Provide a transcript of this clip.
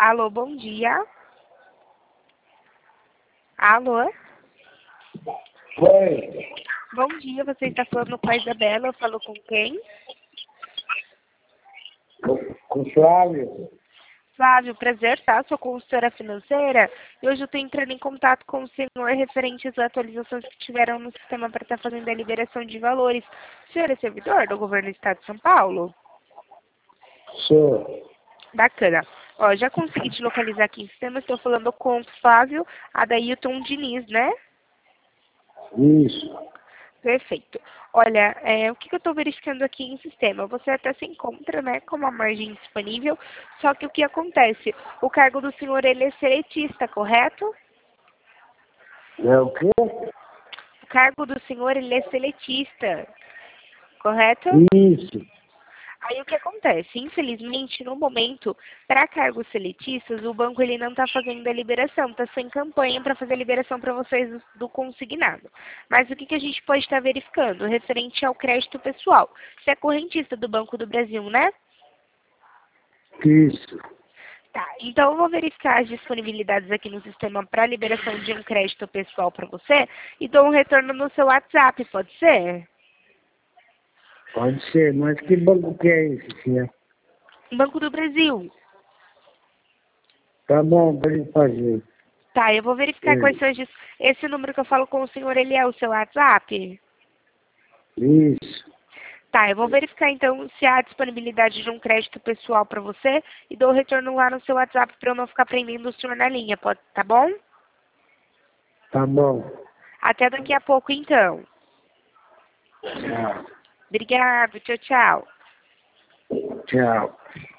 Alô, bom dia. Alô? Oi, Bom dia, você está falando com a Isabela, eu falo com quem? com o Flávio. Flávio, prazer, tá? Sou consultora financeira e hoje eu estou entrando em contato com o senhor referente às atualizações que tiveram no sistema para estar fazendo a liberação de valores. O senhor é servidor do governo do estado de São Paulo? Sou. Bacana. Ó, já consegui te localizar aqui em sistema, estou falando com o Flávio Adailton Diniz, né? Isso. Perfeito. Olha, o que eu estou verificando aqui em sistema? Você até se encontra, né, com uma margem disponível, só que o que acontece? O cargo do senhor, ele é seletista, correto? É o quê? O cargo do senhor, ele é seletista, correto? Isso. Aí o que acontece? Infelizmente, no momento, para cargos seletistas, o banco ele não está fazendo a liberação, está sem campanha para fazer a liberação para vocês do consignado. Mas o que a gente pode estar verificando? Referente ao crédito pessoal. Você é correntista do Banco do Brasil, né? Isso. Tá, então eu vou verificar as disponibilidades aqui no sistema para liberação de um crédito pessoal para você e dou um retorno no seu WhatsApp, pode ser? Pode ser, mas que banco que é esse, senhor? Banco do Brasil. Tá bom, pode fazer. Tá, eu vou verificar quais são esse número que eu falo com o senhor, ele é o seu WhatsApp? Isso. Tá, eu vou verificar então se há disponibilidade de um crédito pessoal para você e dou o retorno lá no seu WhatsApp para eu não ficar prendendo o senhor na linha, pode, tá bom? Tá bom. Até daqui a pouco então. Tchau. Obrigado, tchau, tchau. Tchau.